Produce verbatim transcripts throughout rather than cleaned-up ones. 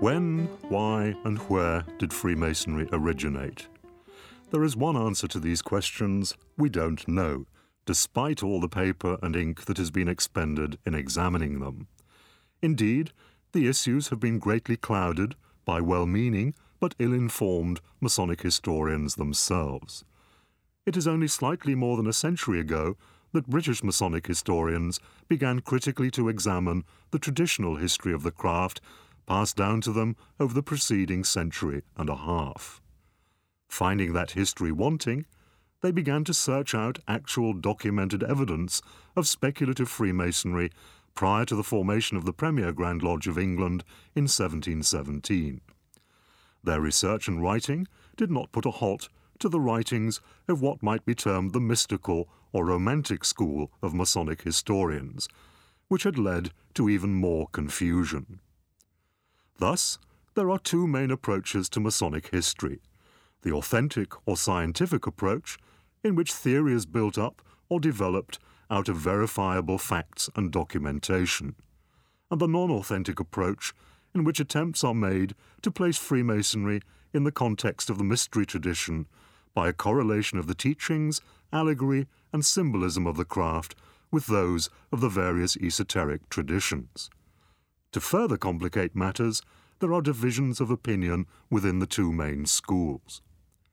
When, why, and where did Freemasonry originate? There is one answer to these questions: we don't know, despite all the paper and ink that has been expended in examining them. Indeed, the issues have been greatly clouded by well-meaning but ill-informed Masonic historians themselves. It is only slightly more than a century ago that British Masonic historians began critically to examine the traditional history of the craft passed down to them over the preceding century and a half. Finding that history wanting, they began to search out actual documented evidence of speculative Freemasonry prior to the formation of the Premier Grand Lodge of England in seventeen seventeen. Their research and writing did not put a halt to the writings of what might be termed the mystical or romantic school of Masonic historians, which had led to even more confusion. Thus, there are two main approaches to Masonic history: the authentic or scientific approach, in which theory is built up or developed out of verifiable facts and documentation, and the non-authentic approach, in which attempts are made to place Freemasonry in the context of the mystery tradition by a correlation of the teachings, allegory, and symbolism of the craft with those of the various esoteric traditions. To further complicate matters, there are divisions of opinion within the two main schools.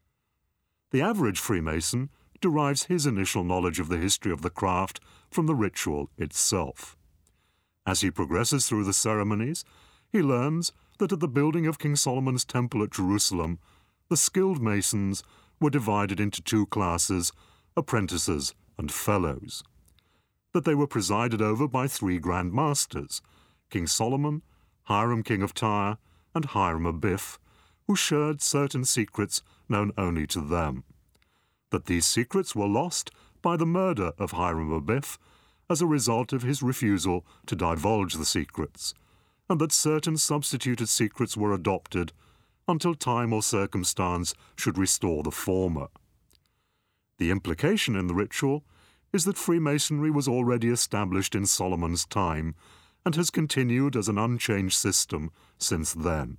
The average Freemason derives his initial knowledge of the history of the craft from the ritual itself. As he progresses through the ceremonies, he learns that at the building of King Solomon's Temple at Jerusalem, the skilled masons were divided into two classes, apprentices and fellows; that they were presided over by three Grand Masters, King Solomon, Hiram King of Tyre, and Hiram Abiff, who shared certain secrets known only to them; that these secrets were lost by the murder of Hiram Abiff as a result of his refusal to divulge the secrets, and that certain substituted secrets were adopted until time or circumstance should restore the former. The implication in the ritual is that Freemasonry was already established in Solomon's time and has continued as an unchanged system since then.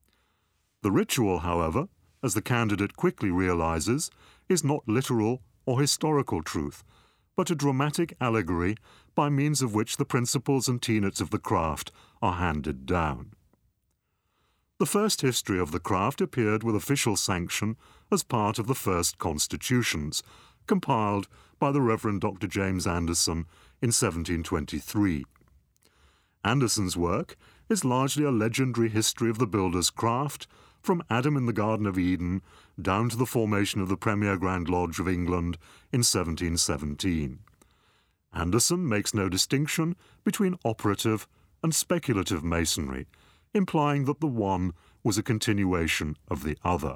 The ritual, however, as the candidate quickly realizes, is not literal or historical truth, but a dramatic allegory by means of which the principles and tenets of the craft are handed down. The first history of the craft appeared with official sanction as part of the first constitutions, compiled by the Reverend Doctor James Anderson in seventeen twenty-three. Anderson's work is largely a legendary history of the builder's craft, from Adam in the Garden of Eden down to the formation of the Premier Grand Lodge of England in seventeen seventeen. Anderson makes no distinction between operative and speculative masonry, implying that the one was a continuation of the other.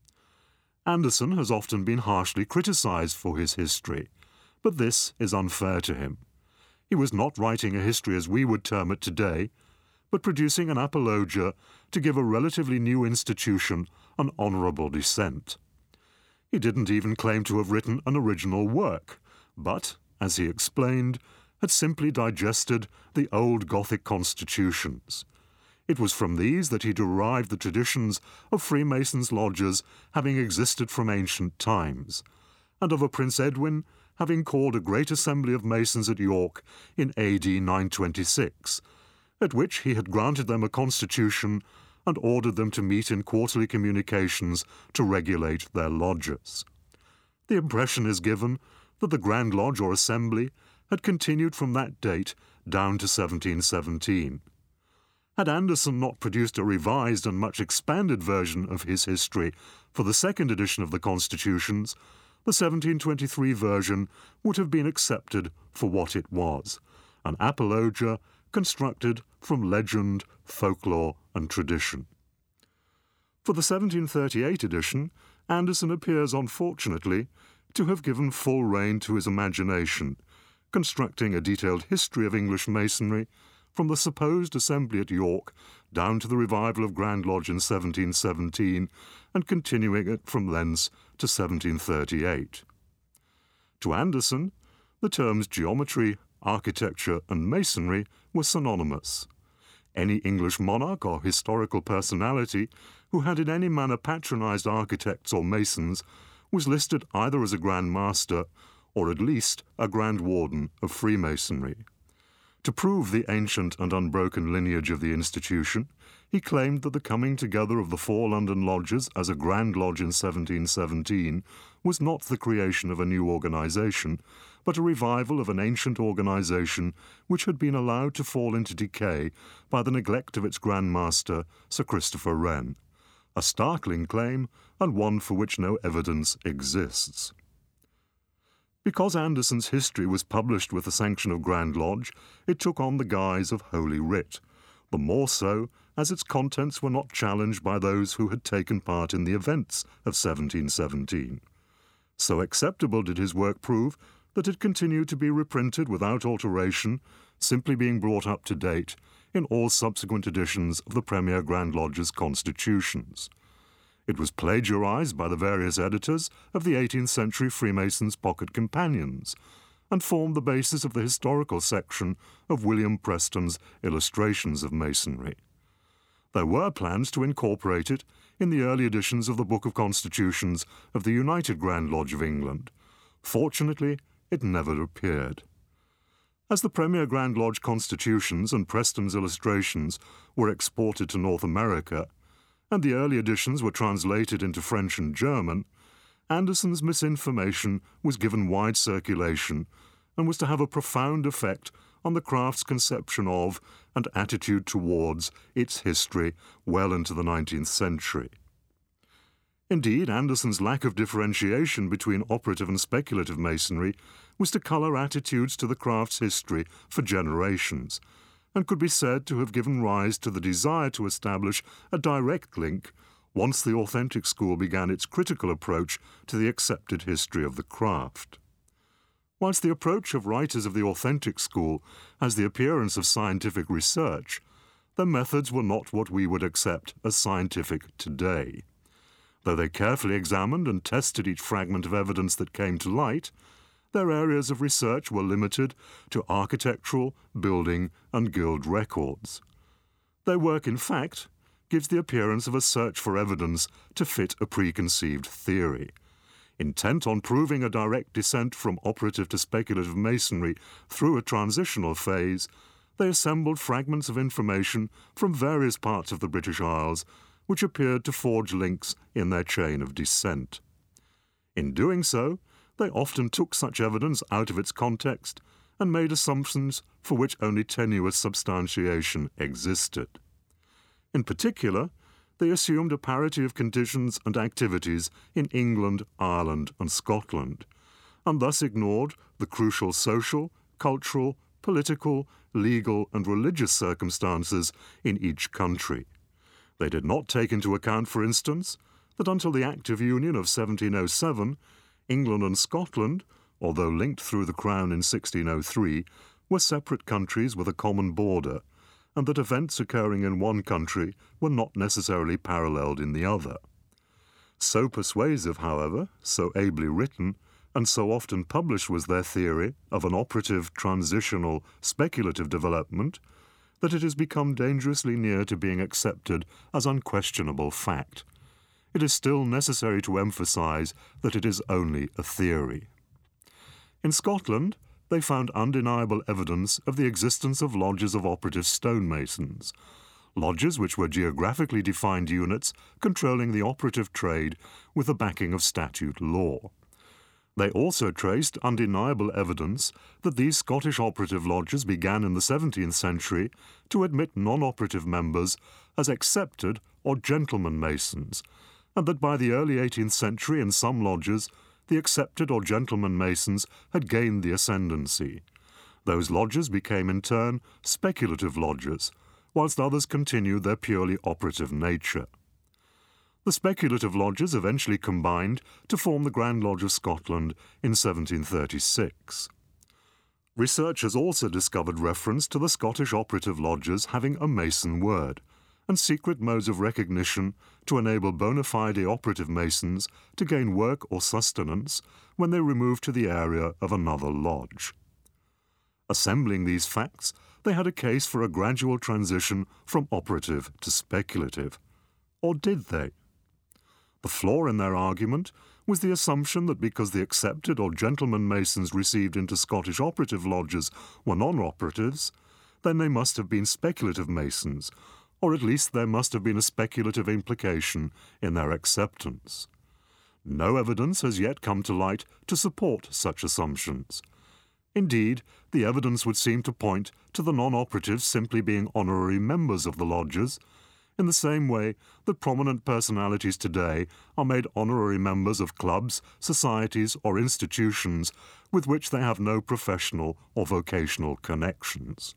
Anderson has often been harshly criticized for his history, but this is unfair to him. He was not writing a history as we would term it today, but producing an apologia to give a relatively new institution an honorable descent. He didn't even claim to have written an original work, but, as he explained, had simply digested the old Gothic constitutions. It was from these that he derived the traditions of Freemasons' lodges having existed from ancient times, and of a Prince Edwin having called a great assembly of Masons at York in A D nine twenty-six, at which he had granted them a constitution and ordered them to meet in quarterly communications to regulate their lodges. The impression is given that the Grand Lodge or Assembly had continued from that date down to seventeen seventeen. Had Anderson not produced a revised and much expanded version of his history for the second edition of the Constitutions, the seventeen twenty-three version would have been accepted for what it was, an apologia constructed from legend, folklore, and tradition. For the seventeen thirty-eight edition, Anderson appears, unfortunately, to have given full rein to his imagination, constructing a detailed history of English Masonry from the supposed assembly at York down to the revival of Grand Lodge in seventeen seventeen and continuing it from thence to seventeen thirty-eight. To Anderson, the terms geometry, architecture, and masonry were synonymous. Any English monarch or historical personality who had in any manner patronized architects or masons was listed either as a Grand Master or at least a Grand Warden of Freemasonry. To prove the ancient and unbroken lineage of the institution, he claimed that the coming together of the four London lodges as a Grand Lodge in seventeen seventeen was not the creation of a new organisation, but a revival of an ancient organisation which had been allowed to fall into decay by the neglect of its Grand Master, Sir Christopher Wren. A startling claim, and one for which no evidence exists. Because Anderson's history was published with the sanction of Grand Lodge, it took on the guise of Holy Writ, the more so as its contents were not challenged by those who had taken part in the events of seventeen seventeen. So acceptable did his work prove that it continued to be reprinted without alteration, simply being brought up to date in all subsequent editions of the Premier Grand Lodge's constitutions. It was plagiarized by the various editors of the eighteenth century Freemasons' Pocket Companions, and formed the basis of the historical section of William Preston's Illustrations of Masonry. There were plans to incorporate it in the early editions of the Book of Constitutions of the United Grand Lodge of England. Fortunately, it never appeared. As the Premier Grand Lodge Constitutions and Preston's Illustrations were exported to North America, and the early editions were translated into French and German, Anderson's misinformation was given wide circulation and was to have a profound effect on the craft's conception of and attitude towards its history well into the nineteenth century. Indeed, Anderson's lack of differentiation between operative and speculative masonry was to colour attitudes to the craft's history for generations, and could be said to have given rise to the desire to establish a direct link once the authentic school began its critical approach to the accepted history of the craft. Whilst the approach of writers of the authentic school has the appearance of scientific research, their methods were not what we would accept as scientific today. Though they carefully examined and tested each fragment of evidence that came to light, their areas of research were limited to architectural, building, and guild records. Their work, in fact, gives the appearance of a search for evidence to fit a preconceived theory. Intent on proving a direct descent from operative to speculative masonry through a transitional phase, they assembled fragments of information from various parts of the British Isles which appeared to forge links in their chain of descent. In doing so, they often took such evidence out of its context and made assumptions for which only tenuous substantiation existed. In particular, they assumed a parity of conditions and activities in England, Ireland, and Scotland, and thus ignored the crucial social, cultural, political, legal, and religious circumstances in each country. They did not take into account, for instance, that until the Act of Union of seventeen oh seven, England and Scotland, although linked through the Crown in sixteen oh three, were separate countries with a common border, and that events occurring in one country were not necessarily paralleled in the other. So persuasive, however, so ably written, and so often published was their theory of an operative, transitional, speculative development, that it has become dangerously near to being accepted as unquestionable fact. It is still necessary to emphasize that it is only a theory. In Scotland, they found undeniable evidence of the existence of lodges of operative stonemasons, lodges which were geographically defined units controlling the operative trade with the backing of statute law. They also traced undeniable evidence that these Scottish operative lodges began in the seventeenth century to admit non-operative members as accepted or gentleman masons, and that by the early eighteenth century in some lodges the accepted or gentleman masons had gained the ascendancy. Those lodges became in turn speculative lodges, whilst others continued their purely operative nature. The speculative lodges eventually combined to form the Grand Lodge of Scotland in seventeen thirty-six. Research has also discovered reference to the Scottish operative lodges having a Mason word, and secret modes of recognition to enable bona fide operative masons to gain work or sustenance when they removed to the area of another lodge. Assembling these facts, they had a case for a gradual transition from operative to speculative. Or did they? The flaw in their argument was the assumption that because the accepted or gentleman masons received into Scottish operative lodges were non-operatives, then they must have been speculative masons, or at least there must have been a speculative implication in their acceptance. No evidence has yet come to light to support such assumptions. Indeed, the evidence would seem to point to the non-operatives simply being honorary members of the lodges, in the same way that prominent personalities today are made honorary members of clubs, societies, or institutions with which they have no professional or vocational connections.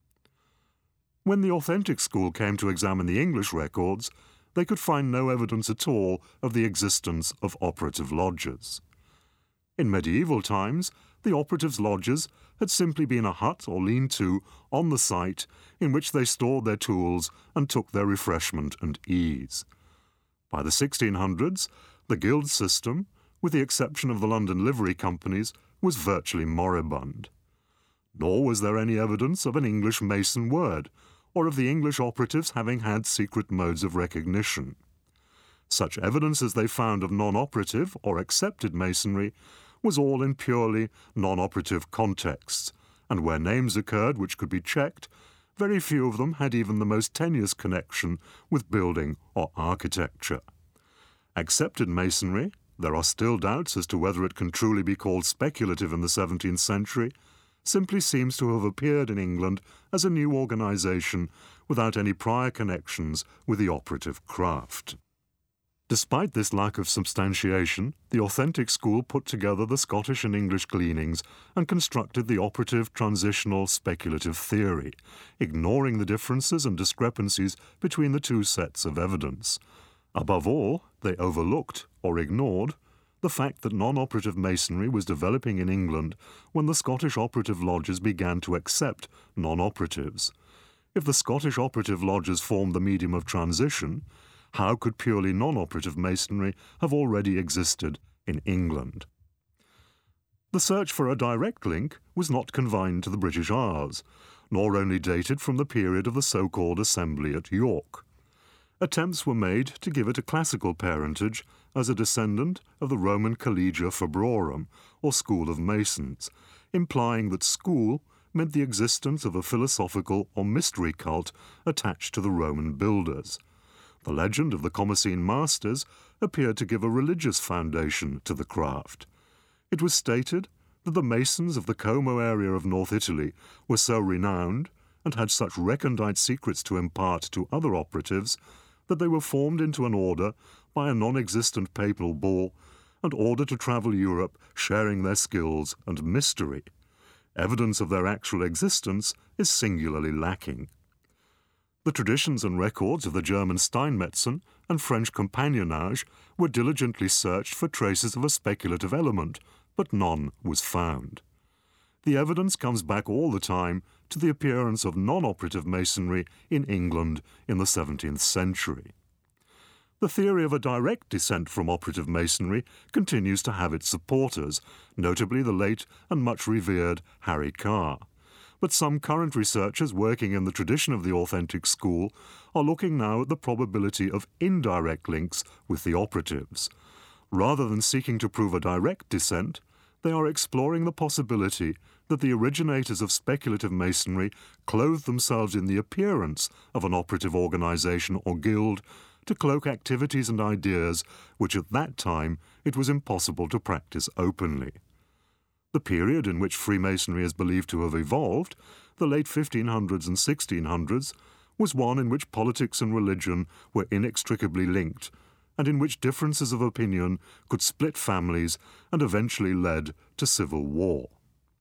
When the authentic school came to examine the English records, they could find no evidence at all of the existence of operative lodges. In medieval times, the operatives' lodges had simply been a hut or lean-to on the site in which they stored their tools and took their refreshment and ease. By the sixteen hundreds, the guild system, with the exception of the London livery companies, was virtually moribund. Nor was there any evidence of an English mason word, or of the English operatives having had secret modes of recognition. Such evidence as they found of non-operative or accepted masonry was all in purely non-operative contexts, and where names occurred which could be checked, very few of them had even the most tenuous connection with building or architecture. Accepted masonry, there are still doubts as to whether it can truly be called speculative in the seventeenth century, simply seems to have appeared in England as a new organisation without any prior connections with the operative craft. Despite this lack of substantiation, the authentic school put together the Scottish and English gleanings and constructed the operative transitional speculative theory, ignoring the differences and discrepancies between the two sets of evidence. Above all, they overlooked, or ignored, the fact that non-operative masonry was developing in England when the Scottish operative lodges began to accept non-operatives. If the Scottish operative lodges formed the medium of transition, how could purely non-operative masonry have already existed in England? The search for a direct link was not confined to the British Isles, nor only dated from the period of the so-called Assembly at York. Attempts were made to give it a classical parentage as a descendant of the Roman Collegia Febrorum, or School of Masons, implying that school meant the existence of a philosophical or mystery cult attached to the Roman builders. The legend of the Comocene Masters appeared to give a religious foundation to the craft. It was stated that the masons of the Como area of North Italy were so renowned and had such recondite secrets to impart to other operatives that they were formed into an order by a non-existent papal bull and ordered to travel Europe sharing their skills and mystery. Evidence of their actual existence is singularly lacking. The traditions and records of the German Steinmetzen and French Compagnonnage were diligently searched for traces of a speculative element, but none was found. The evidence comes back all the time to the appearance of non-operative masonry in England in the seventeenth century. The theory of a direct descent from operative masonry continues to have its supporters, notably the late and much revered Harry Carr. But some current researchers working in the tradition of the authentic school are looking now at the probability of indirect links with the operatives. Rather than seeking to prove a direct descent, they are exploring the possibility that the originators of speculative masonry clothed themselves in the appearance of an operative organization or guild to cloak activities and ideas which at that time it was impossible to practice openly. The period in which Freemasonry is believed to have evolved, the late fifteen hundreds and sixteen hundreds, was one in which politics and religion were inextricably linked, and in which differences of opinion could split families and eventually led to civil war.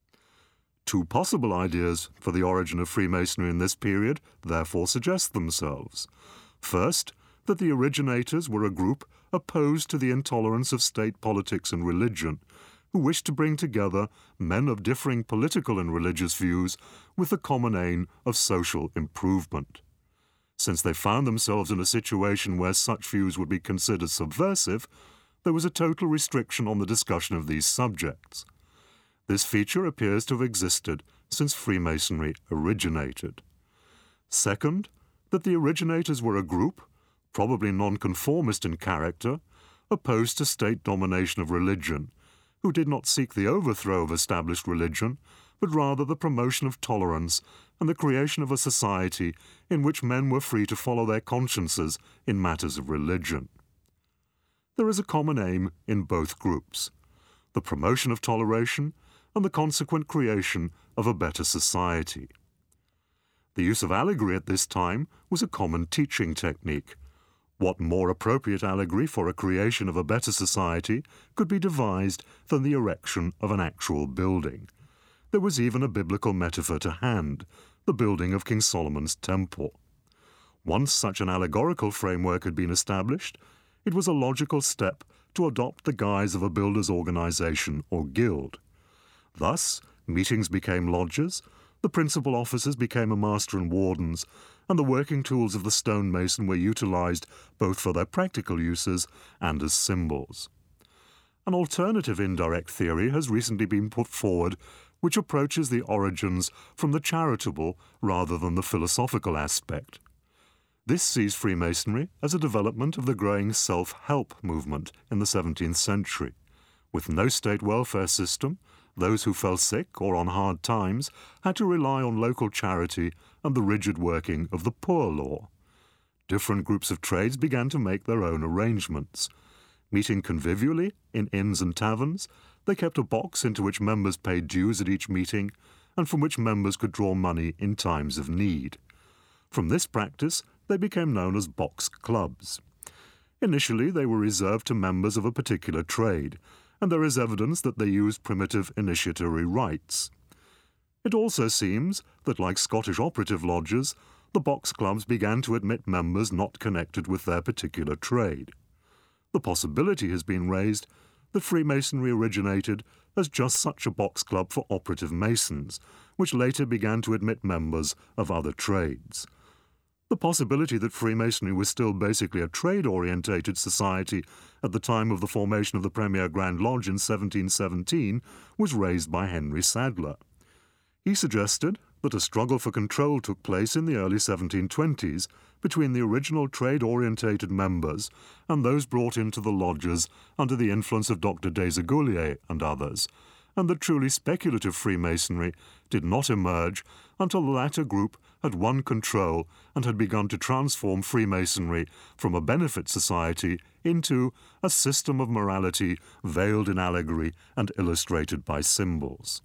Two possible ideas for the origin of Freemasonry in this period therefore suggest themselves. First, that the originators were a group opposed to the intolerance of state politics and religion, who wished to bring together men of differing political and religious views with the common aim of social improvement. Since they found themselves in a situation where such views would be considered subversive, there was a total restriction on the discussion of these subjects. This feature appears to have existed since Freemasonry originated. Second, that the originators were a group, probably nonconformist in character, opposed to state domination of religion, who did not seek the overthrow of established religion, but rather the promotion of tolerance and the creation of a society in which men were free to follow their consciences in matters of religion. There is a common aim in both groups: the promotion of toleration and the consequent creation of a better society. The use of allegory at this time was a common teaching technique. What more appropriate allegory for a creation of a better society could be devised than the erection of an actual building? There was even a biblical metaphor to hand, the building of King Solomon's temple. Once such an allegorical framework had been established, it was a logical step to adopt the guise of a builder's organization or guild. Thus, meetings became lodges, the principal officers became a master and wardens, and the working tools of the stonemason were utilized both for their practical uses and as symbols. An alternative indirect theory has recently been put forward which approaches the origins from the charitable rather than the philosophical aspect. This sees Freemasonry as a development of the growing self-help movement in the seventeenth century. With no state welfare system, those who fell sick or on hard times had to rely on local charity and the rigid working of the poor law. Different groups of trades began to make their own arrangements. Meeting convivially in inns and taverns, they kept a box into which members paid dues at each meeting and from which members could draw money in times of need. From this practice, they became known as box clubs. Initially, they were reserved to members of a particular trade, and there is evidence that they used primitive initiatory rights. It also seems that, like Scottish operative lodges, the box clubs began to admit members not connected with their particular trade. The possibility has been raised that Freemasonry originated as just such a box club for operative masons, which later began to admit members of other trades. The possibility that Freemasonry was still basically a trade-orientated society at the time of the formation of the Premier Grand Lodge in seventeen seventeen was raised by Henry Sadler. He suggested that a struggle for control took place in the early seventeen twenties between the original trade-orientated members and those brought into the lodges under the influence of Doctor Desaguliers and others, and that truly speculative Freemasonry did not emerge until the latter group had won control and had begun to transform Freemasonry from a benefit society into a system of morality veiled in allegory and illustrated by symbols.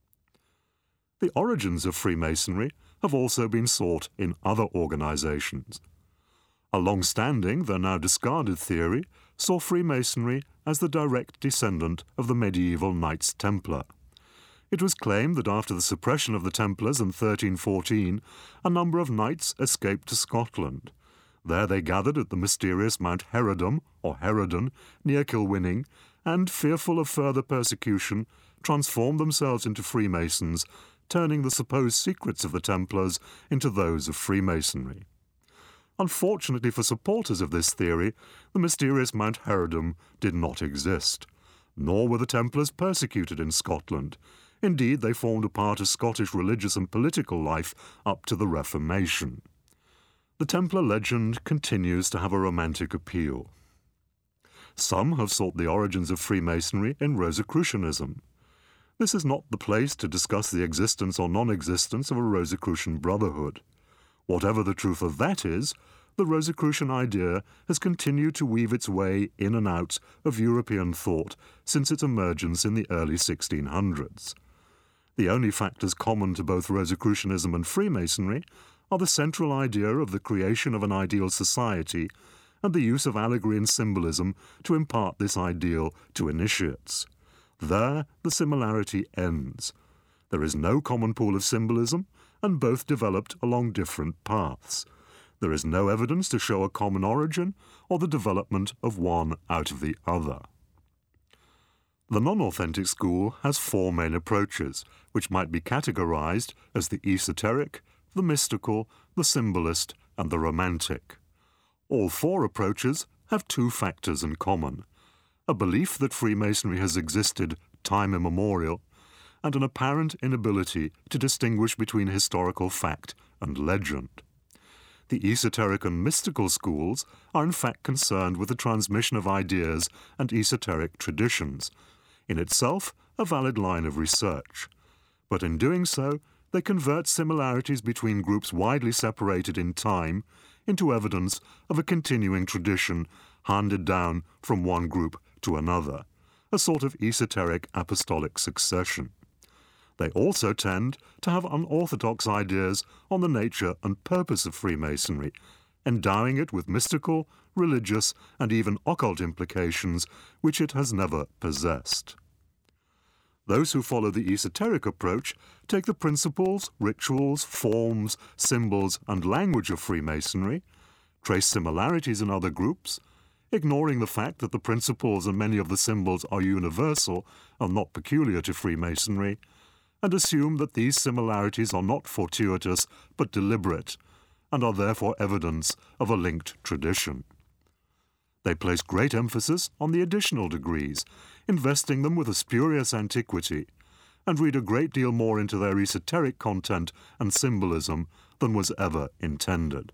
The origins of Freemasonry have also been sought in other organizations. A long-standing, though now discarded theory, saw Freemasonry as the direct descendant of the medieval Knights Templar. It was claimed that after the suppression of the Templars in thirteen fourteen, a number of knights escaped to Scotland. There they gathered at the mysterious Mount Herodum, or Herodon, near Kilwinning, and, fearful of further persecution, transformed themselves into Freemasons, turning the supposed secrets of the Templars into those of Freemasonry. Unfortunately for supporters of this theory, the mysterious Mount Herodum did not exist, nor were the Templars persecuted in Scotland. Indeed, they formed a part of Scottish religious and political life up to the Reformation. The Templar legend continues to have a romantic appeal. Some have sought the origins of Freemasonry in Rosicrucianism. This is not the place to discuss the existence or non-existence of a Rosicrucian brotherhood. Whatever the truth of that is, the Rosicrucian idea has continued to weave its way in and out of European thought since its emergence in the early sixteen hundreds. The only factors common to both Rosicrucianism and Freemasonry are the central idea of the creation of an ideal society and the use of allegory and symbolism to impart this ideal to initiates. There, the similarity ends. There is no common pool of symbolism, and both developed along different paths. There is no evidence to show a common origin or the development of one out of the other. The non-authentic school has four main approaches, which might be categorized as the esoteric, the mystical, the symbolist, and the romantic. All four approaches have two factors in common: a belief that Freemasonry has existed time immemorial, and an apparent inability to distinguish between historical fact and legend. The esoteric and mystical schools are in fact concerned with the transmission of ideas and esoteric traditions, in itself a valid line of research. But in doing so, they convert similarities between groups widely separated in time into evidence of a continuing tradition handed down from one group to another, a sort of esoteric apostolic succession. They also tend to have unorthodox ideas on the nature and purpose of Freemasonry, endowing it with mystical, religious, and even occult implications which it has never possessed. Those who follow the esoteric approach take the principles, rituals, forms, symbols, and language of Freemasonry, trace similarities in other groups, ignoring the fact that the principles and many of the symbols are universal and not peculiar to Freemasonry, and assume that these similarities are not fortuitous but deliberate, and are therefore evidence of a linked tradition. They place great emphasis on the additional degrees, investing them with a spurious antiquity, and read a great deal more into their esoteric content and symbolism than was ever intended.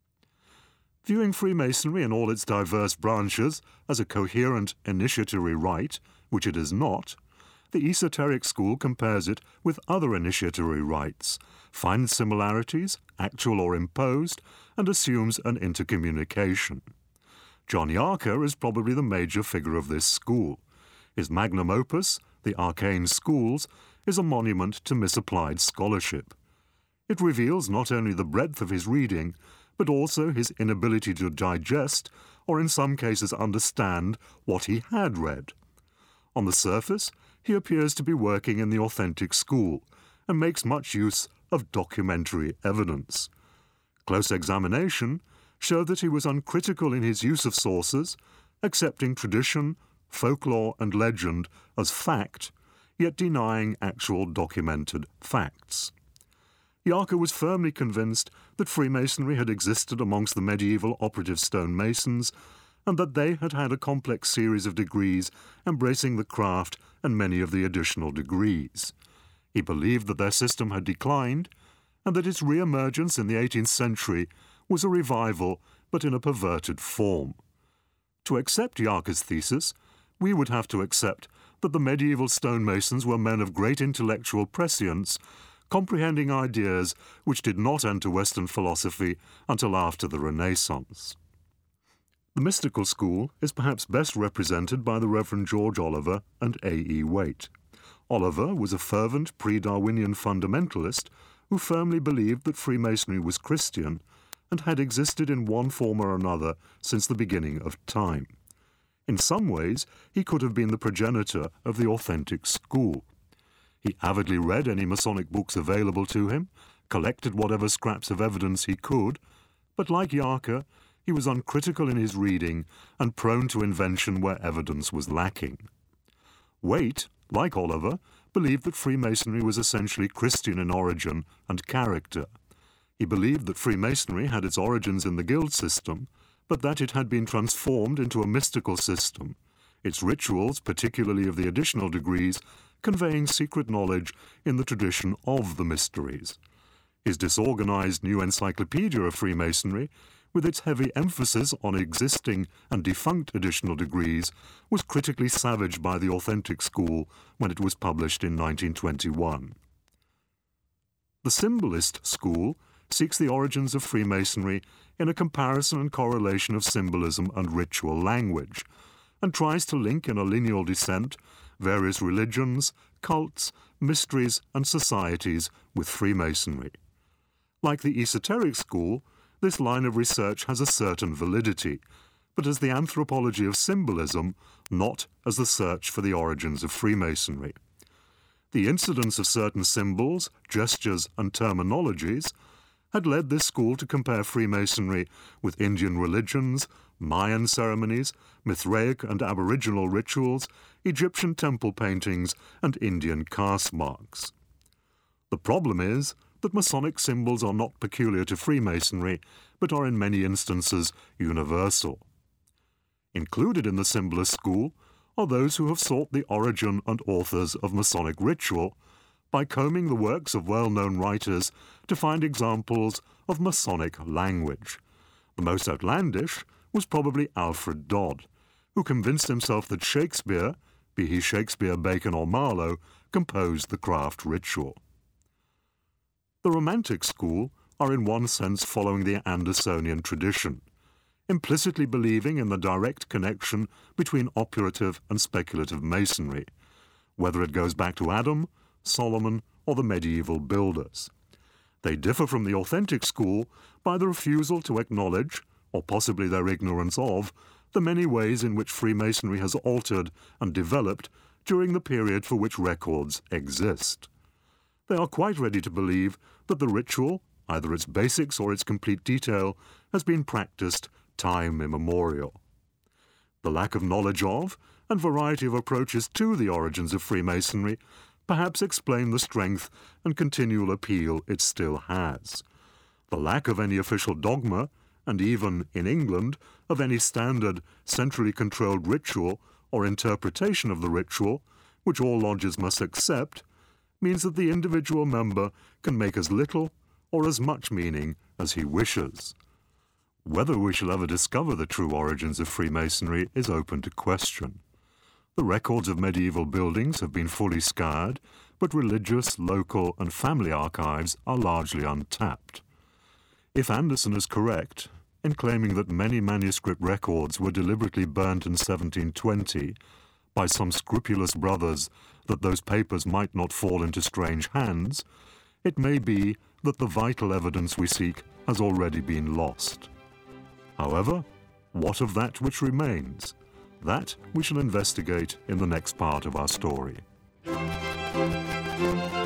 Viewing Freemasonry in all its diverse branches as a coherent initiatory rite, which it is not, the esoteric school compares it with other initiatory rites, finds similarities, actual or imposed, and assumes an intercommunication. John Yarker is probably the major figure of this school. His magnum opus, The Arcane Schools, is a monument to misapplied scholarship. It reveals not only the breadth of his reading, but also his inability to digest, or in some cases understand, what he had read. On the surface, he appears to be working in the authentic school, and makes much use of documentary evidence. Close examination showed that he was uncritical in his use of sources, accepting tradition, folklore, and legend as fact, yet denying actual documented facts. Yarker was firmly convinced that Freemasonry had existed amongst the medieval operative stonemasons, and that they had had a complex series of degrees embracing the craft and many of the additional degrees. He believed that their system had declined, and that its re-emergence in the eighteenth century was a revival, but in a perverted form. To accept Yarker's thesis, we would have to accept that the medieval stonemasons were men of great intellectual prescience, comprehending ideas which did not enter Western philosophy until after the Renaissance. The mystical school is perhaps best represented by the Reverend George Oliver and A E Waite. Oliver was a fervent pre-Darwinian fundamentalist who firmly believed that Freemasonry was Christian and had existed in one form or another since the beginning of time. In some ways, he could have been the progenitor of the authentic school. He avidly read any Masonic books available to him, collected whatever scraps of evidence he could, but like Yarker, he was uncritical in his reading and prone to invention where evidence was lacking. Waite, like Oliver, believed that Freemasonry was essentially Christian in origin and character. He believed that Freemasonry had its origins in the guild system, but that it had been transformed into a mystical system, its rituals, particularly of the additional degrees, conveying secret knowledge in the tradition of the mysteries. His disorganized new encyclopedia of Freemasonry, with its heavy emphasis on existing and defunct additional degrees, was critically savaged by the authentic school when it was published in nineteen twenty-one. The Symbolist school seeks the origins of Freemasonry in a comparison and correlation of symbolism and ritual language, and tries to link in a lineal descent various religions, cults, mysteries, and societies with Freemasonry. Like the esoteric school, this line of research has a certain validity, but as the anthropology of symbolism, not as the search for the origins of Freemasonry. The incidence of certain symbols, gestures, and terminologies had led this school to compare Freemasonry with Indian religions, Mayan ceremonies, Mithraic and Aboriginal rituals, Egyptian temple paintings, and Indian caste marks. The problem is that Masonic symbols are not peculiar to Freemasonry, but are in many instances universal. Included in the Symbolist school are those who have sought the origin and authors of Masonic ritual, by combing the works of well-known writers to find examples of Masonic language. The most outlandish was probably Alfred Dodd, who convinced himself that Shakespeare, be he Shakespeare, Bacon or Marlowe, composed the craft ritual. The Romantic school are in one sense following the Andersonian tradition, implicitly believing in the direct connection between operative and speculative masonry, whether it goes back to Adam, Solomon, or the medieval builders. They differ from the authentic school by the refusal to acknowledge, or possibly their ignorance of, the many ways in which Freemasonry has altered and developed during the period for which records exist. They are quite ready to believe that the ritual, either its basics or its complete detail, has been practiced time immemorial. The lack of knowledge of and variety of approaches to the origins of Freemasonry perhaps explain the strength and continual appeal it still has. The lack of any official dogma, and even, in England, of any standard, centrally controlled ritual or interpretation of the ritual, which all lodges must accept, means that the individual member can make as little or as much meaning as he wishes. Whether we shall ever discover the true origins of Freemasonry is open to question. The records of medieval buildings have been fully scoured, but religious, local, and family archives are largely untapped. If Anderson is correct in claiming that many manuscript records were deliberately burnt in seventeen twenty by some scrupulous brothers that those papers might not fall into strange hands, it may be that the vital evidence we seek has already been lost. However, what of that which remains? That we shall investigate in the next part of our story.